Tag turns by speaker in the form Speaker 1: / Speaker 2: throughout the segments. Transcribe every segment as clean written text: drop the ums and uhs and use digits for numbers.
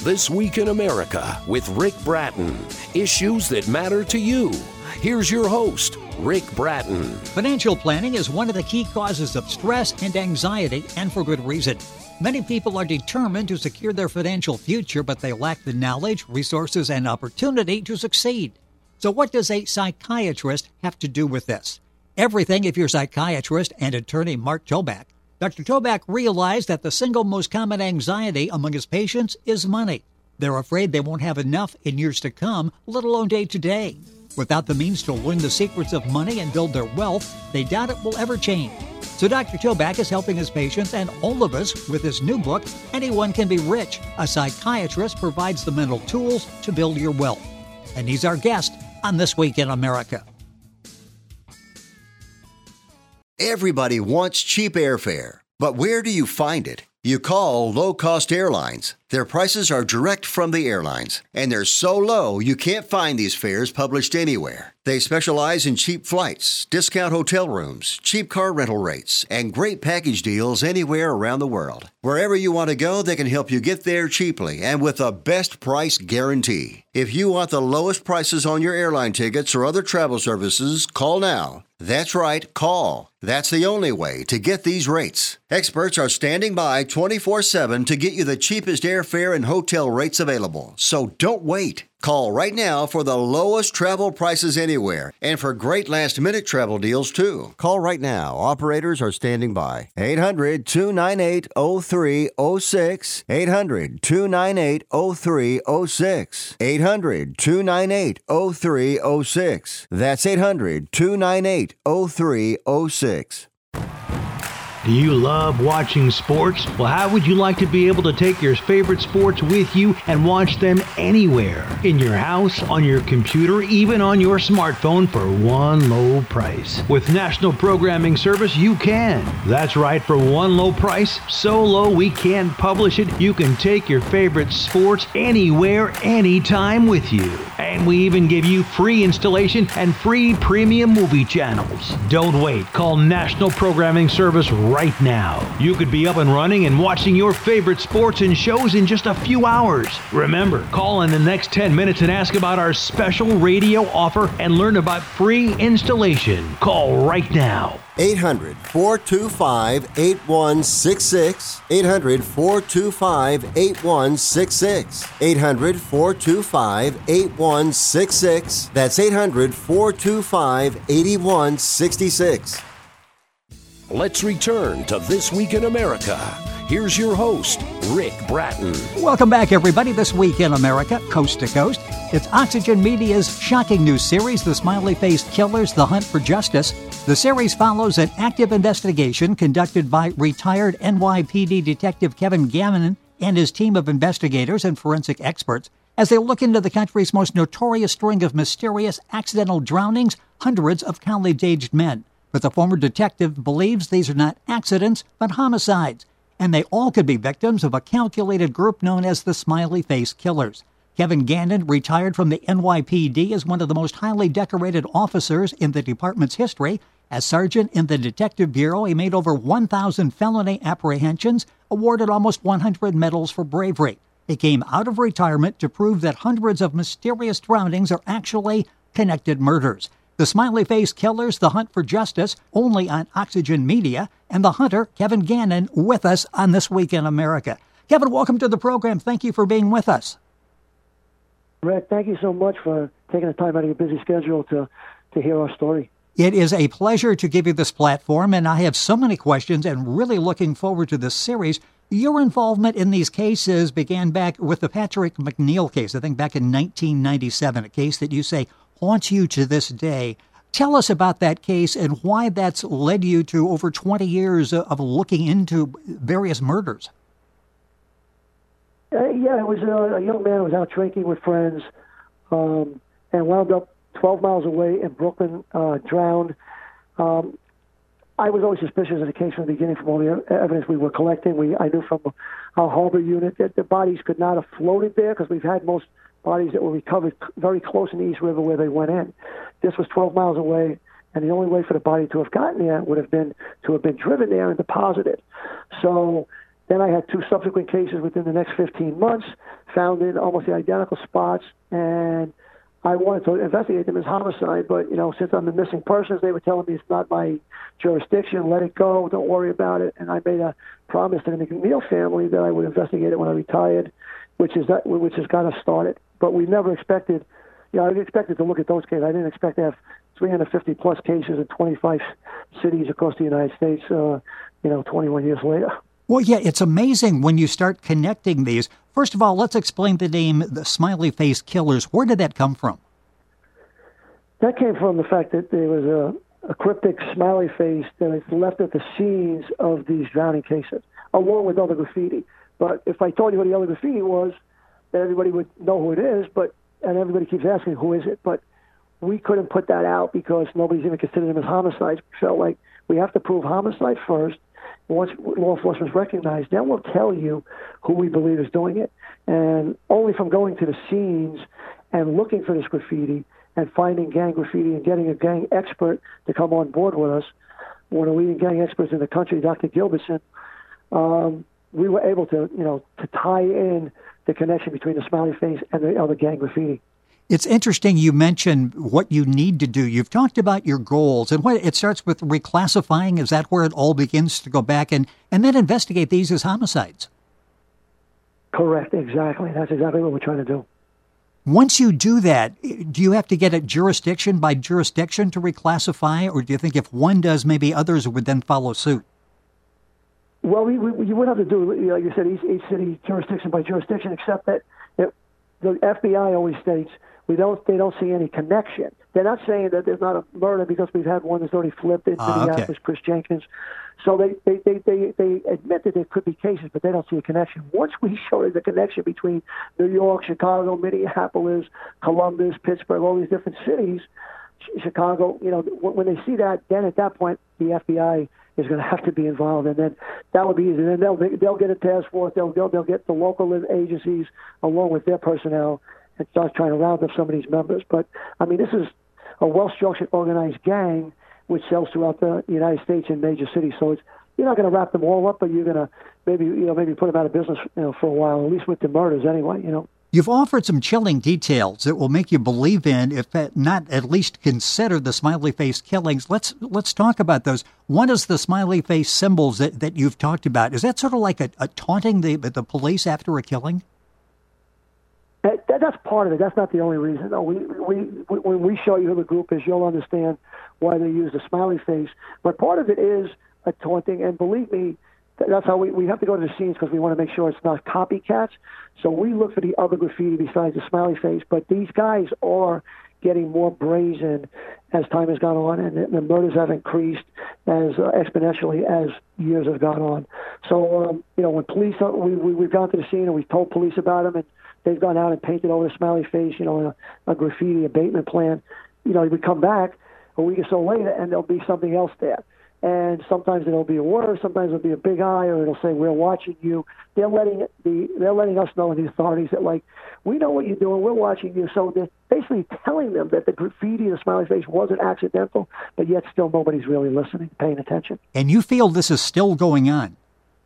Speaker 1: This Week in America with Rick Bratton. Issues that matter to you. Here's your host, Rick Bratton.
Speaker 2: Financial planning is one of the key causes of stress and anxiety, and for good reason. Many people are determined to secure their financial future, but they lack the knowledge, resources, and opportunity to succeed. So what does a psychiatrist have to do with this? Everything if you're psychiatrist and attorney Mark Toback. Dr. Toback realized that the single most common anxiety among his patients is money. They're afraid they won't have enough in years to come, let alone day to day. Without the means to learn the secrets of money and build their wealth, they doubt it will ever change. So Dr. Toback is helping his patients and all of us with his new book, Anyone Can Be Rich. A psychiatrist provides the mental tools to build your wealth. And he's our guest on This Week in America.
Speaker 3: Everybody wants cheap airfare, but where do you find it? You call Low Cost Airlines. Their prices are direct from the airlines, and they're so low you can't find these fares published anywhere. They specialize in cheap flights, discount hotel rooms, cheap car rental rates, and great package deals anywhere around the world. Wherever you want to go, they can help you get there cheaply and with a best price guarantee. If you want the lowest prices on your airline tickets or other travel services, call now. That's right, call. That's the only way to get these rates. Experts are standing by 24/7 to get you the cheapest airfare and hotel rates available. So don't wait. Call right now for the lowest travel prices anywhere and for great last-minute travel deals, too. Call right now. Operators are standing by. 800-298-0306. 800-298-0306. 800-298-0306. That's 800-298-0306.
Speaker 4: Do you love watching sports? Well, how would you like to be able to take your favorite sports with you and watch them anywhere? In your house, on your computer, even on your smartphone for one low price. With National Programming Service, you can. That's right, for one low price, so low we can't publish it, you can take your favorite sports anywhere, anytime with you. And we even give you free installation and free premium movie channels. Don't wait. Call National Programming Service right now. You could be up and running and watching your favorite sports and shows in just a few hours. Remember, call in the next 10 minutes and ask about our special radio offer and learn about free installation. Call right now.
Speaker 3: 800-425-8166. 800-425-8166. 800-425-8166. That's 800-425-8166.
Speaker 1: Let's return to This Week in America. Here's your host, Rick Bratton.
Speaker 2: Welcome back, everybody. This Week in America, coast to coast. It's Oxygen Media's shocking new series, The Smiley-Faced Killers, The Hunt for Justice. The series follows an active investigation conducted by retired NYPD Detective Kevin Gannon and his team of investigators and forensic experts as they look into the country's most notorious string of mysterious accidental drownings, hundreds of college-aged men. But the former detective believes these are not accidents, but homicides, and they all could be victims of a calculated group known as the Smiley-Faced Killers. Kevin Gannon, retired from the NYPD, is one of the most highly decorated officers in the department's history. As sergeant in the Detective Bureau, he made over 1,000 felony apprehensions, awarded almost 100 medals for bravery. He came out of retirement to prove that hundreds of mysterious drownings are actually connected murders. The Smiley-Faced Killers, The Hunt for Justice, only on Oxygen Media, and the hunter, Kevin Gannon, with us on This Week in America. Kevin, welcome to the program. Thank you for being with us.
Speaker 5: Rick, thank you so much for taking the time out of your busy schedule to hear our story.
Speaker 2: It is a pleasure to give you this platform, and I have so many questions and really looking forward to this series. Your involvement in these cases began back with the Patrick McNeil case, I think back in 1997, a case that you say haunts you to this day. Tell us about that case and why that's led you to over 20 years of looking into various murders.
Speaker 5: It was a young man who was out drinking with friends and wound up 12 miles away in Brooklyn, drowned. I was always suspicious of the case from the beginning from all the evidence we were collecting. I knew from our harbor unit that the bodies could not have floated there because we've had most bodies that were recovered very close in the East River where they went in. This was 12 miles away, and the only way for the body to have gotten there would have been to have been driven there and deposited. So then I had two subsequent cases within the next 15 months, found in almost the identical spots, and I wanted to investigate them as homicide, but, since I'm the missing persons, they were telling me it's not my jurisdiction, let it go, don't worry about it. And I made a promise to the McNeil family that I would investigate it when I retired, which has got us started. But we never expected, I expected to look at those cases. I didn't expect to have 350-plus cases in 25 cities across the United States, 21 years later.
Speaker 2: Well, yeah, it's amazing when you start connecting these. First of all, let's explain the name, the Smiley Face Killers. Where did that come from?
Speaker 5: That came from the fact that there was a cryptic smiley face that is left at the scenes of these drowning cases, along with other graffiti. But if I told you what the other graffiti was, then everybody would know who it is, and everybody keeps asking, who is it? But we couldn't put that out because nobody's even considered them as homicides. We felt like we have to prove homicide first. Once law enforcement's recognized, then we'll tell you who we believe is doing it. And only from going to the scenes and looking for this graffiti and finding gang graffiti and getting a gang expert to come on board with us, one of the leading gang experts in the country, Dr. Gilbertson, we were able to, to tie in the connection between the smiley face and the other gang graffiti.
Speaker 2: It's interesting you mentioned what you need to do. You've talked about your goals, and it starts with reclassifying. Is that where it all begins to go back and then investigate these as homicides?
Speaker 5: Correct, exactly. That's exactly what we're trying to do.
Speaker 2: Once you do that, do you have to get it jurisdiction by jurisdiction to reclassify, or do you think if one does, maybe others would then follow suit?
Speaker 5: Well, you would have to do, like you said, each city jurisdiction by jurisdiction, except that the FBI always states they don't see any connection. They're not saying that there's not a murder because we've had one that's already flipped in Minneapolis, Chris Jenkins. So they admit that there could be cases, but they don't see a connection. Once we show the connection between New York, Chicago, Minneapolis, Columbus, Pittsburgh, all these different cities, Chicago, when they see that, then at that point the FBI is going to have to be involved, and then that will be easy. And then they'll get a task force. They'll get the local agencies along with their personnel and start trying to round up some of these members. But I mean, this is a well-structured, organized gang which sells throughout the United States in major cities. So you're not going to wrap them all up, but you're going to maybe put them out of business for a while, at least with the murders anyway.
Speaker 2: You've offered some chilling details that will make you believe in, if not at least consider, the smiley face killings. Let's talk about those. One is the smiley face symbols that you've talked about. Is that sort of like a taunting the police after a killing?
Speaker 5: That's part of it. That's not the only reason. No, when we show you who the group is, you'll understand why they use the smiley face. But part of it is a taunting, and believe me, that's how we have to go to the scenes because we want to make sure it's not copycats. So we look for the other graffiti besides the smiley face. But these guys are getting more brazen as time has gone on, and the murders have increased as exponentially as years have gone on. So when police, we've gone to the scene and we've told police about them, and they've gone out and painted over the smiley face, a graffiti abatement plan. We come back a week or so later, and there'll be something else there. And sometimes it'll be a word, sometimes it'll be a big eye, or it'll say, "We're watching you." They're letting us know, in the authorities, that we know what you're doing, we're watching you. So they're basically telling them that the graffiti, the smiley face, wasn't accidental, but yet still nobody's really listening, paying attention.
Speaker 2: And you feel this is still going on?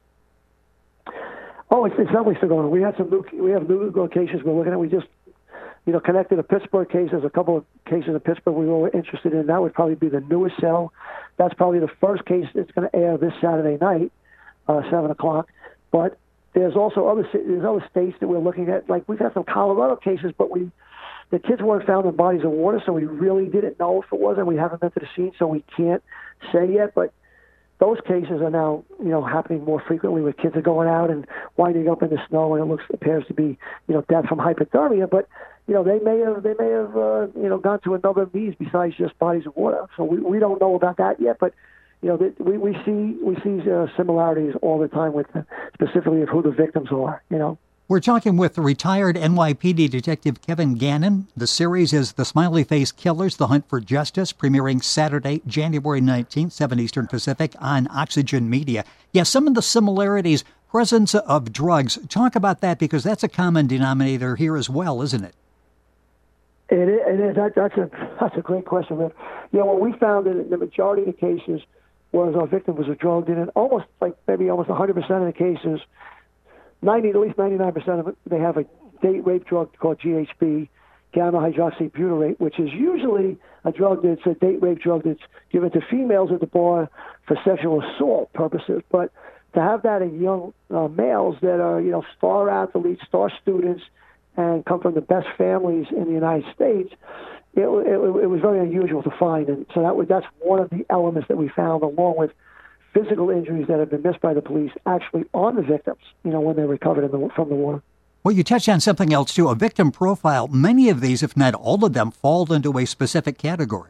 Speaker 5: Oh, it's definitely still going on. We have new locations we're looking at. We just connected a Pittsburgh case. There's a couple of cases in Pittsburgh we were interested in. That would probably be the newest cell. That's probably the first case that's going to air this Saturday night, 7 o'clock. But there's also other states that we're looking at. Like, we've had some Colorado cases, but the kids weren't found in bodies of water, so we really didn't know if it was, and we haven't been to the scene, so we can't say yet. But those cases are now, happening more frequently, where kids are going out and winding up in the snow, and it appears to be, death from hypothermia. But they may have gone to another means besides just bodies of water. So we don't know about that yet, but we see similarities all the time with specifically of who the victims are.
Speaker 2: We're talking with retired NYPD Detective Kevin Gannon. The series is The Smiley Face Killers, The Hunt for Justice, premiering Saturday, January 19th, 7 Eastern Pacific, on Oxygen Media. Yes, some of the similarities, presence of drugs. Talk about that, because that's a common denominator here as well, isn't it?
Speaker 5: It is. That's a great question, man. What we found in the majority of the cases was our victim was a drug dealer, and almost 100% of the cases, at least 99% of it, they have date rape drug called GHB, gamma hydroxybutyrate, which is usually a drug that's a date rape drug that's given to females at the bar for sexual assault purposes. But to have that in young males that are, star athletes, star students, and come from the best families in the United States, it was very unusual to find. And so that's one of the elements that we found, along with physical injuries that have been missed by the police actually on the victims, when they recovered from the water.
Speaker 2: Well, you touched on something else, too, a victim profile. Many of these, if not all of them, fall into a specific category.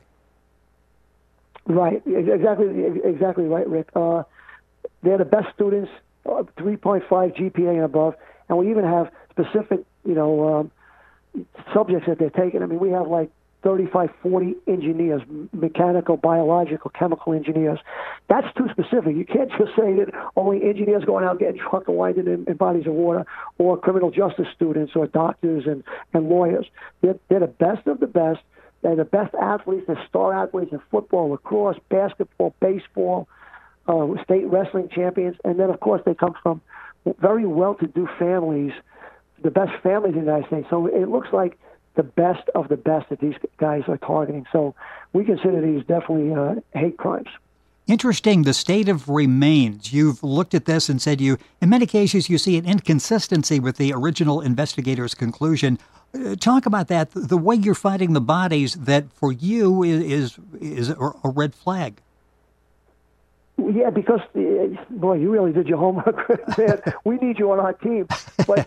Speaker 5: Right. Exactly right, Rick. They're the best students, 3.5 GPA and above, and we even have specific, subjects that they're taking. I mean, we have like 35, 40 engineers, mechanical, biological, chemical engineers. That's too specific. You can't just say that only engineers going out getting drunk and winded in bodies of water, or criminal justice students, or doctors and lawyers. They're the best of the best. They're the best athletes. They're star athletes in football, lacrosse, basketball, baseball, state wrestling champions. And then, of course, they come from very well-to-do families, the best families in the United States. So it looks like the best of the best that these guys are targeting. So we consider these definitely hate crimes.
Speaker 2: Interesting, the state of remains. You've looked at this and said in many cases, you see an inconsistency with the original investigator's conclusion. Talk about that, the way you're finding the bodies that for you is a red flag.
Speaker 5: Yeah, because, boy, you really did your homework, man. We need you on our team. But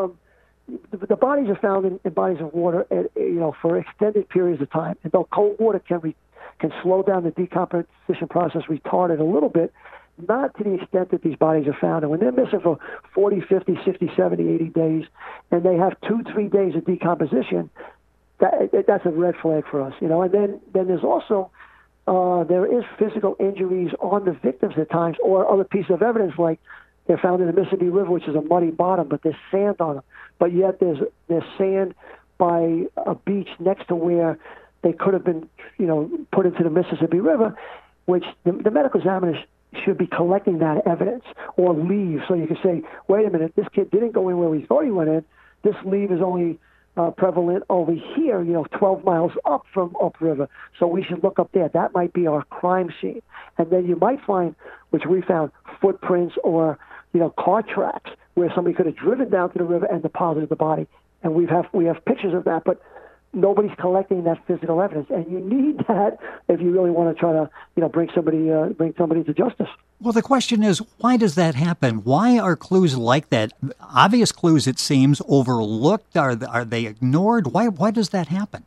Speaker 5: the bodies are found in bodies of water, for extended periods of time. And though cold water can slow down the decomposition process, retard it a little bit, not to the extent that these bodies are found. And when they're missing for 40, 50, 60, 70, 80 days, and they have 2-3 days of decomposition, that's a red flag for us. And then there's also there is physical injuries on the victims at times, or other pieces of evidence, like they're found in the Mississippi River, which is a muddy bottom, but there's sand on them. But yet there's sand by a beach next to where they could have been, put into the Mississippi River, which the medical examiners should be collecting that evidence, or leave, so you can say, wait a minute, this kid didn't go in where we thought he went in. This leave is only prevalent over here, 12 miles up from upriver. So we should look up there. That might be our crime scene. And then you might find, which we found, footprints or, car tracks where somebody could have driven down to the river and deposited the body. And we have pictures of that, but nobody's collecting that physical evidence. And you need that if you really want to try to, bring somebody to justice.
Speaker 2: Well, the question is, why does that happen? Why are clues like that, obvious clues it seems, overlooked? Are they ignored? Why does that happen?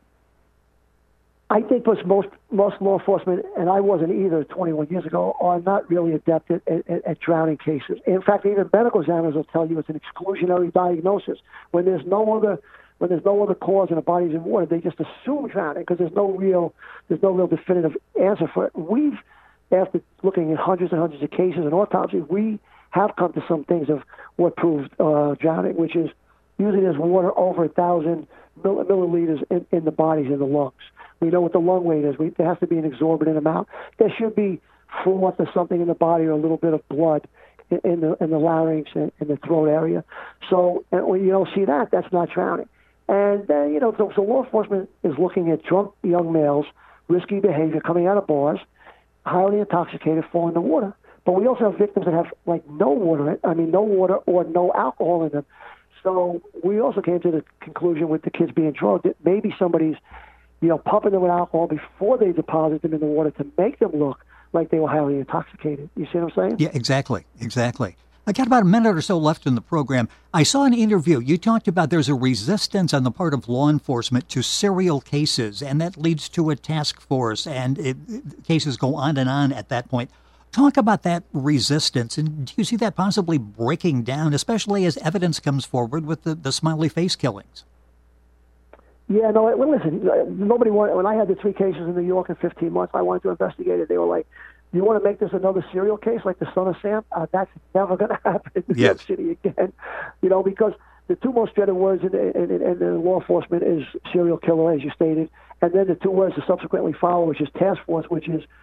Speaker 5: I think most law enforcement, and I wasn't either 21 years ago, are not really adept at drowning cases. In fact, even medical examiners will tell you it's an exclusionary diagnosis. When there's no other cause and the body's in water, they just assume drowning because there's no real definitive answer for it. After looking at hundreds and hundreds of cases and autopsies, we have come to some things of what proved drowning, which is usually there's water over 1,000 milliliters in the bodies, in the lungs. We know what the lung weight is. There has to be an exorbitant amount. There should be froth or something in the body, or a little bit of blood in the larynx and in the throat area. So when you don't see that, that's not drowning. And then, so law enforcement is looking at drunk young males, risky behavior, coming out of bars, highly intoxicated, fall in the water. But we also have victims that have no water or no alcohol in them. So we also came to the conclusion with the kids being drugged that maybe somebody's, pumping them with alcohol before they deposit them in the water to make them look like they were highly intoxicated. You see what I'm saying?
Speaker 2: Yeah, exactly. I got about a minute or so left in the program. I saw an interview. You talked about there's a resistance on the part of law enforcement to serial cases, and that leads to a task force, and cases go on and on at that point. Talk about that resistance, and do you see that possibly breaking down, especially as evidence comes forward with the smiley face killings?
Speaker 5: Yeah, no, well, listen, nobody wanted, when I had the 3 cases in New York in 15 months, I wanted to investigate it. They were like, you want to make this another serial case like the Son of Sam? That's never going to happen in New York City again. Because the 2 most dreaded words in law enforcement is serial killer, as you stated, and then the 2 words that subsequently follow, which is task force, which is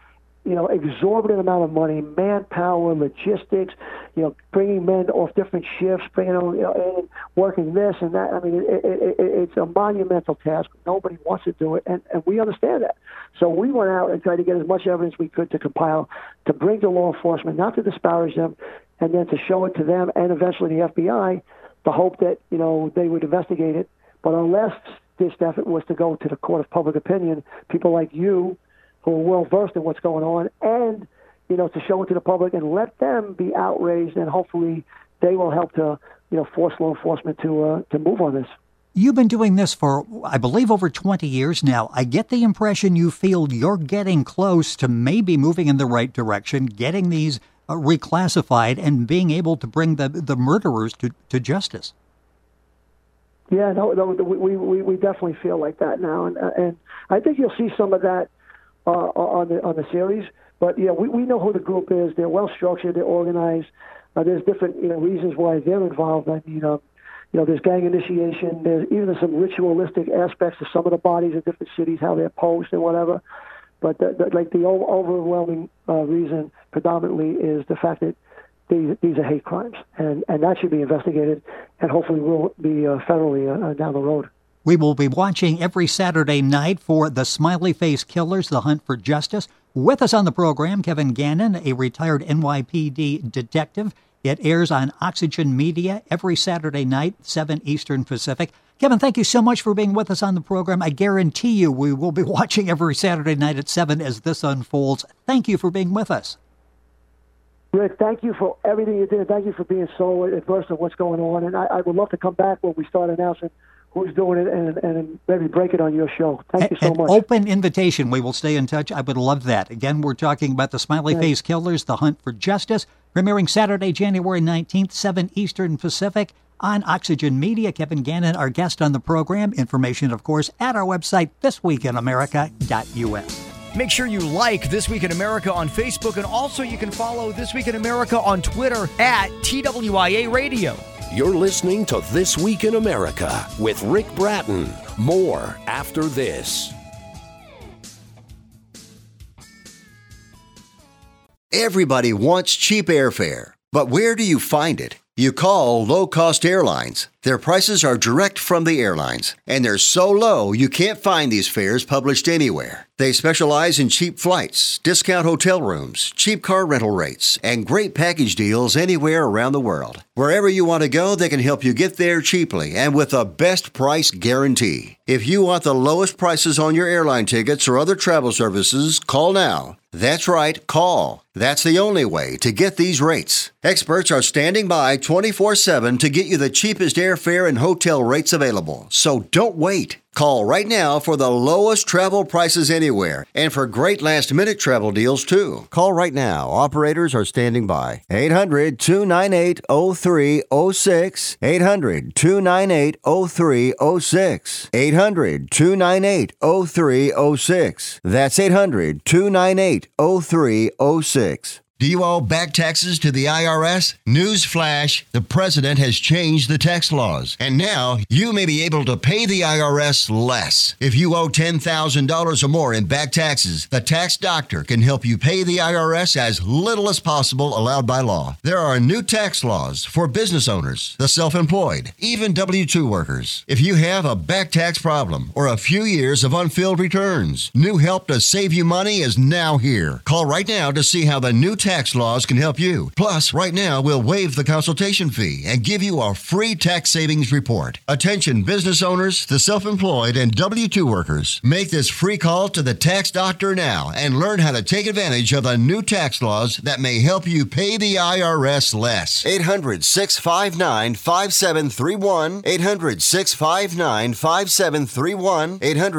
Speaker 5: exorbitant amount of money, manpower, logistics, bringing men off different shifts, bringing them, and working this and that. I mean, it's a monumental task. Nobody wants to do it, and we understand that. So we went out and tried to get as much evidence we could to compile, to bring to law enforcement, not to disparage them, and then to show it to them and eventually the FBI, the hope that, they would investigate it. But unless this effort was to go to the court of public opinion, people like you, who are well versed in what's going on, and to show it to the public and let them be outraged, and hopefully they will help to force law enforcement to move on this.
Speaker 2: You've been doing this for, I believe, over 20 years now. I get the impression you feel you're getting close to maybe moving in the right direction, getting these reclassified, and being able to bring the murderers to justice.
Speaker 5: Yeah, no, we definitely feel like that now, and I think you'll see some of that on the series. But we know who the group is. They're well structured. They're organized. There's different reasons why they're involved. I mean, there's gang initiation. There's even some ritualistic aspects of some of the bodies in different cities, how they're posed and whatever. But the overwhelming reason predominantly is the fact that these are hate crimes, and that should be investigated, and hopefully will be federally down the road.
Speaker 2: We will be watching every Saturday night for The Smiley Face Killers, The Hunt for Justice. With us on the program, Kevin Gannon, a retired NYPD detective. It airs on Oxygen Media every Saturday night, 7 Eastern Pacific. Kevin, thank you so much for being with us on the program. I guarantee you we will be watching every Saturday night at 7 as this unfolds. Thank you for being with us.
Speaker 5: Rick, thank you for everything you did. Thank you for being so adverse of what's going on. And I would love to come back when we start announcing who's doing it and maybe break it on your show. Thank you so much.
Speaker 2: Open invitation. We will stay in touch. I would love that. Again, we're talking about The Smiley Face Killers, The Hunt for Justice, premiering Saturday, January 19th, 7 Eastern Pacific on Oxygen Media. Kevin Gannon, our guest on the program. Information, of course, at our website, thisweekinamerica.us.
Speaker 6: Make sure you like This Week in America on Facebook, and also you can follow This Week in America on Twitter at TWIA Radio.
Speaker 1: You're listening to This Week in America with Rick Bratton. More after this.
Speaker 3: Everybody wants cheap airfare, but where do you find it? You call Low Cost Airlines. Their prices are direct from the airlines, and they're so low you can't find these fares published anywhere. They specialize in cheap flights, discount hotel rooms, cheap car rental rates, and great package deals anywhere around the world. Wherever you want to go, they can help you get there cheaply and with a best price guarantee. If you want the lowest prices on your airline tickets or other travel services, call now. That's right, call. That's the only way to get these rates. Experts are standing by 24/7 to get you the cheapest airfare and hotel rates available. So don't wait. Call right now for the lowest travel prices anywhere and for great last-minute travel deals, too. Call right now. Operators are standing by. 800-298-0306. 800-298-0306. 800-298-0306. That's 800-298-0306. Do you owe back taxes to the IRS? Newsflash, the president has changed the tax laws, and now you may be able to pay the IRS less. If you owe $10,000 or more in back taxes, the tax doctor can help you pay the IRS as little as possible allowed by law. There are new tax laws for business owners, the self-employed, even W-2 workers. If you have a back tax problem or a few years of unfilled returns, new help to save you money is now here. Call right now to see how the new tax laws can help you. Plus, right now, we'll waive the consultation fee and give you a free tax savings report. Attention business owners, the self-employed, and W-2 workers. Make this free call to the tax doctor now and learn how to take advantage of the new tax laws that may help you pay the IRS less. 800-659-5731. 800-659-5731.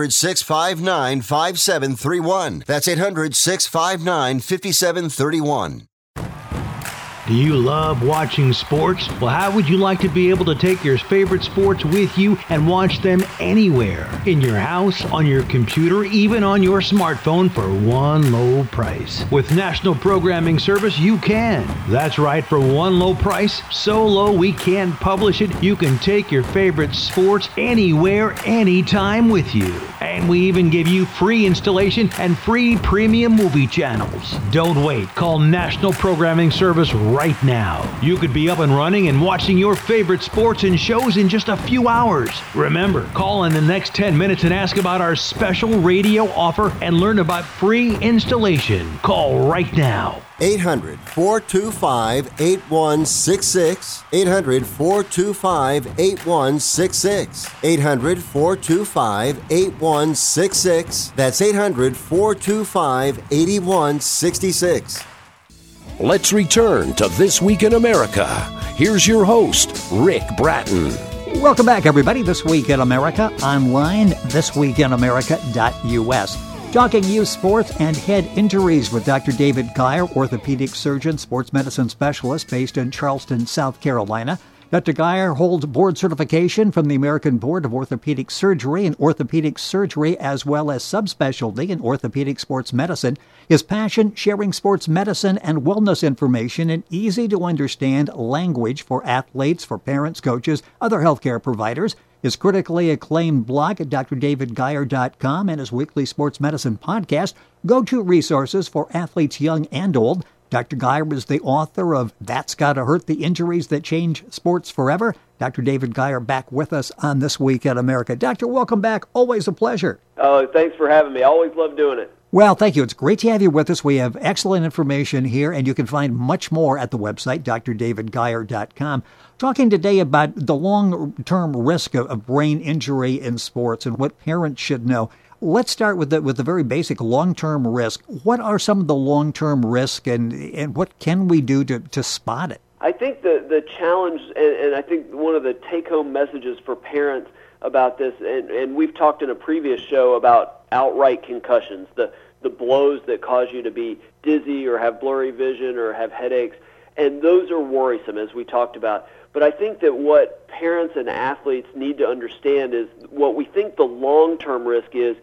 Speaker 3: 800-659-5731. That's 800-659-5731.
Speaker 4: Do you love watching sports? Well, how would you like to be able to take your favorite sports with you and watch them anywhere? In your house, on your computer, even on your smartphone for one low price. With National Programming Service, you can. That's right, for one low price, so low we can't publish it, you can take your favorite sports anywhere, anytime with you. And we even give you free installation and free premium movie channels. Don't wait. Call National Programming Service right now. You could be up and running and watching your favorite sports and shows in just a few hours. Remember, call in the next 10 minutes and ask about our special radio offer and learn about free installation. Call right now.
Speaker 7: 800-425-8166. 800-425-8166. 800-425-8166. That's 800-425-8166.
Speaker 1: Let's return to This Week in America. Here's your host, Rick Bratton.
Speaker 2: Welcome back, everybody. This Week in America, online, thisweekinamerica.us. Talking youth sports and head injuries with Dr. David Geyer, orthopedic surgeon, sports medicine specialist based in Charleston, South Carolina. Dr. Geyer holds board certification from the American Board of Orthopedic Surgery in orthopedic surgery as well as subspecialty in orthopedic sports medicine. His passion, sharing sports medicine and wellness information in easy-to-understand language for athletes, for parents, coaches, other healthcare providers. His critically acclaimed blog at drdavidgeyer.com and his weekly sports medicine podcast, go-to resources for athletes young and old. Dr. Geyer is the author of That's Gotta Hurt, the Injuries That Change Sports Forever. Dr. David Geyer back with us on This Week in America. Doctor, welcome back. Always a pleasure.
Speaker 8: Oh, thanks for having me. I always love doing it.
Speaker 2: Well, thank you. It's great to have you with us. We have excellent information here, and you can find much more at the website, drdavidgeyer.com. Talking today about the long-term risk of brain injury in sports and what parents should know. Let's start with the very basic long-term risk. What are some of the long-term risks, and what can we do to spot it?
Speaker 8: I think the challenge, and I think one of the take-home messages for parents about this, and we've talked in a previous show about outright concussions, the blows that cause you to be dizzy or have blurry vision or have headaches, and those are worrisome, as we talked about. But I think that what parents and athletes need to understand is what we think the long-term risk is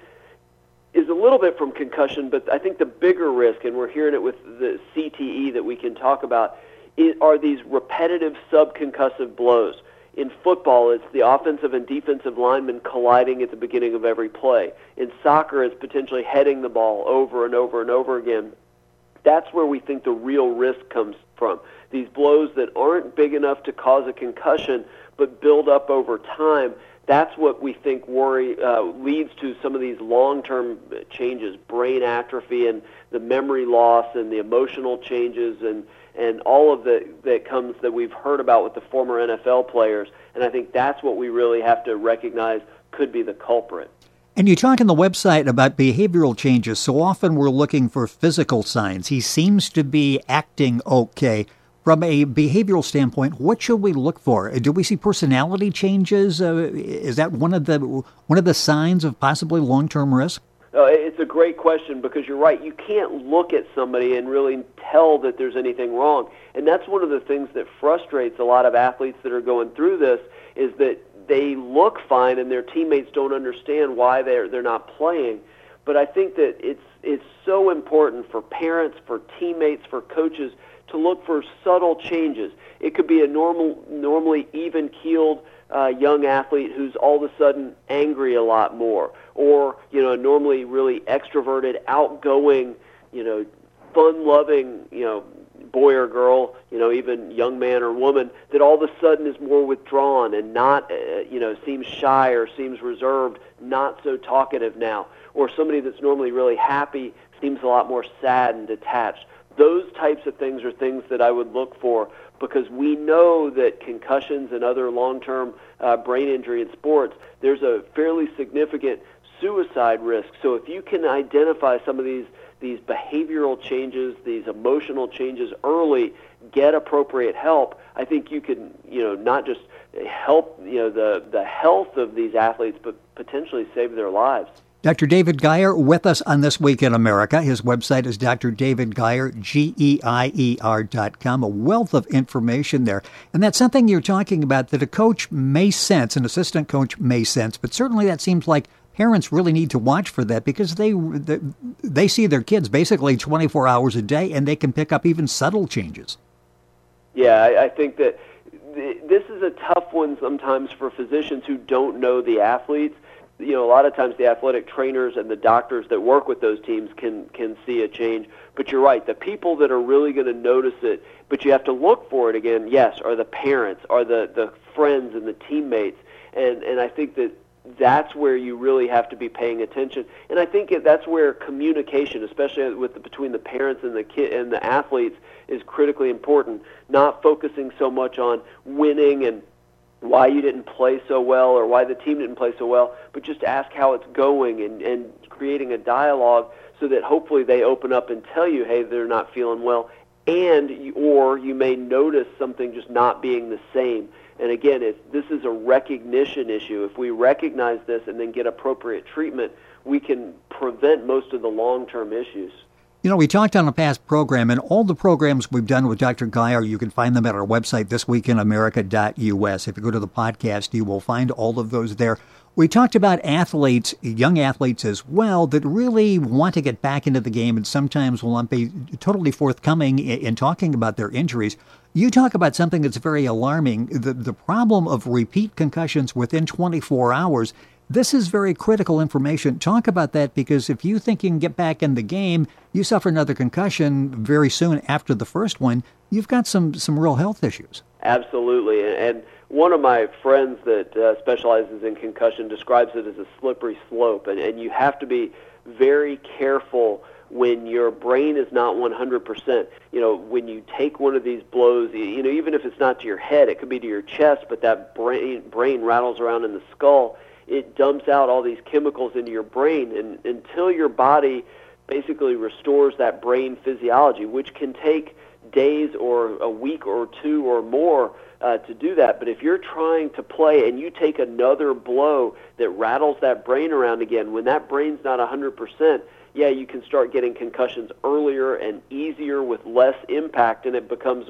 Speaker 8: a little bit from concussion, but I think the bigger risk, and we're hearing it with the CTE that we can talk about, are these repetitive subconcussive blows. In football, it's the offensive and defensive linemen colliding at the beginning of every play. In soccer, it's potentially heading the ball over and over and over again. That's where we think the real risk comes from. These blows that aren't big enough to cause a concussion but build up over time, that's what we think leads to some of these long-term changes, brain atrophy and the memory loss and the emotional changes and all of that comes that we've heard about with the former NFL players. And I think that's what we really have to recognize could be the culprit.
Speaker 2: And you talk on the website about behavioral changes. So often we're looking for physical signs. He seems to be acting okay. From a behavioral standpoint, what should we look for? Do we see personality changes? Is that one of the signs of possibly long-term risk?
Speaker 8: It's a great question because you're right. You can't look at somebody and really tell that there's anything wrong. And that's one of the things that frustrates a lot of athletes that are going through this is that they look fine and their teammates don't understand why they're not playing. But I think that it's so important for parents, for teammates, for coaches to look for subtle changes. It could be a normally even-keeled young athlete who's all of a sudden angry a lot more, or normally really extroverted, outgoing, fun-loving, boy or girl, even young man or woman, that all of a sudden is more withdrawn and not, seems shy or seems reserved, not so talkative now, or somebody that's normally really happy seems a lot more sad and detached. Those types of things are things that I would look for because we know that concussions and other long-term brain injury in sports, there's a fairly significant suicide risk. So if you can identify some of these behavioral changes, these emotional changes early, get appropriate help, I think you can, not just help, the health of these athletes, but potentially save their lives.
Speaker 2: Dr. David Geyer with us on This Week in America. His website is drdavidgeyer.com. A wealth of information there. And that's something you're talking about that a coach may sense, an assistant coach may sense, but certainly that seems like parents really need to watch for that because they see their kids basically 24 hours a day and they can pick up even subtle changes.
Speaker 8: Yeah, I think that this is a tough one sometimes for physicians who don't know the athletes. a lot of times the athletic trainers and the doctors that work with those teams can see a change. But you're right, the people that are really going to notice it, but you have to look for it again, yes, are the parents, are the friends and the teammates. And I think that's where you really have to be paying attention. And I think that's where communication, especially between the parents and the kid and the athletes, is critically important. Not focusing so much on winning and why you didn't play so well or why the team didn't play so well, but just ask how it's going and creating a dialogue so that hopefully they open up and tell you, hey, they're not feeling well, or you may notice something just not being the same. And again, this is a recognition issue. If we recognize this and then get appropriate treatment, we can prevent most of the long-term issues.
Speaker 2: We talked on a past program, and all the programs we've done with Dr. Guyer, you can find them at our website, thisweekinamerica.us. If you go to the podcast, you will find all of those there. We talked about athletes, young athletes as well, that really want to get back into the game and sometimes will not be totally forthcoming in talking about their injuries. You talk about something that's very alarming, the problem of repeat concussions within 24 hours. This is very critical information. Talk about that, because if you think you can get back in the game, you suffer another concussion very soon after the first one, you've got some real health issues.
Speaker 8: Absolutely. And one of my friends that specializes in concussion describes it as a slippery slope. And you have to be very careful when your brain is not 100%. When you take one of these blows, even if it's not to your head, it could be to your chest, but that brain rattles around in the skull. It dumps out all these chemicals into your brain, and until your body basically restores that brain physiology, which can take days or a week or two or more to do that. But if you're trying to play and you take another blow that rattles that brain around again, when that brain's not 100%, you can start getting concussions earlier and easier with less impact, and it becomes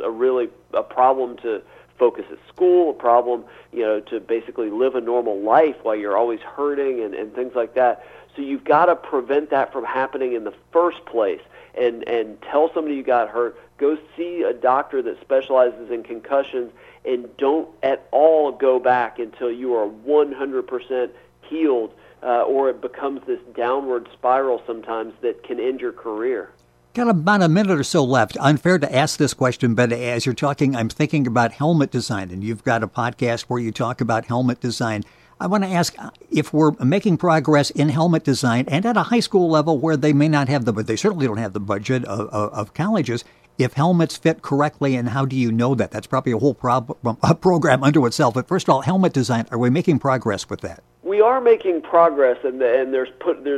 Speaker 8: a problem to focus at school, a problem, to basically live a normal life while you're always hurting and things like that. So you've got to prevent that from happening in the first place and tell somebody you got hurt, go see a doctor that specializes in concussions, and don't at all go back until you are 100% healed, or it becomes this downward spiral sometimes that can end your career.
Speaker 2: Got about a minute or so left. Unfair to ask this question, but as you're talking, I'm thinking about helmet design, and you've got a podcast where you talk about helmet design. I want to ask if we're making progress in helmet design and at a high school level where they may not have but they certainly don't have the budget of colleges, if helmets fit correctly, and how do you know that? That's probably a whole program unto itself. But first of all, helmet design, are we making progress with that?
Speaker 8: We are making progress, and there's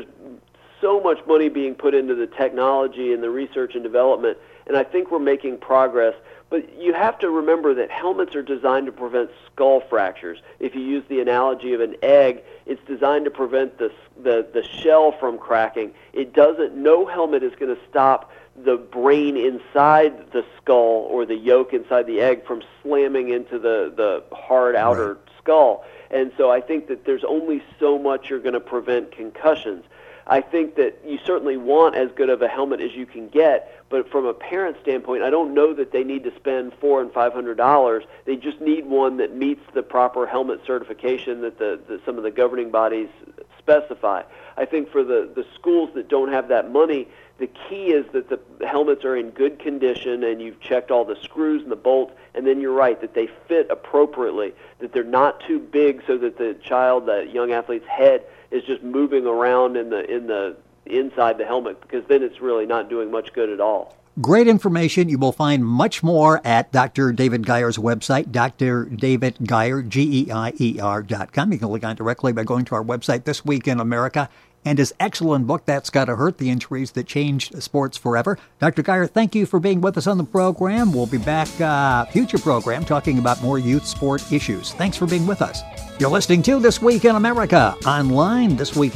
Speaker 8: so much money being put into the technology and the research and development, and I think we're making progress. But you have to remember that helmets are designed to prevent skull fractures. If you use the analogy of an egg, it's designed to prevent the shell from cracking. No helmet is going to stop the brain inside the skull or the yolk inside the egg from slamming into the hard outer skull. And so I think that there's only so much you're going to prevent concussions. I think that you certainly want as good of a helmet as you can get, but from a parent standpoint, I don't know that they need to spend $400 and $500. They just need one that meets the proper helmet certification that some of the governing bodies specify. I think for the schools that don't have that money, the key is that the helmets are in good condition and you've checked all the screws and the bolts, and then you're right, that they fit appropriately, that they're not too big so that the young athlete's head is just moving around in the inside the helmet, because then it's really not doing much good at all.
Speaker 2: Great information. You will find much more at Dr. David Guyer's website, drdavidguyer, GEIER.com. You can log on directly by going to our website, This Week in America, and his excellent book, That's Gotta Hurt, The Injuries That Changed Sports Forever. Dr. Guyer, thank you for being with us on the program. We'll be back, future program, talking about more youth sport issues. Thanks for being with us. You're listening to This Week in America, online,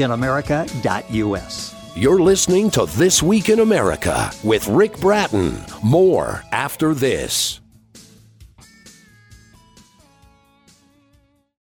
Speaker 2: thisweekinamerica.us.
Speaker 1: You're listening to This Week in America with Rick Bratton. More after this.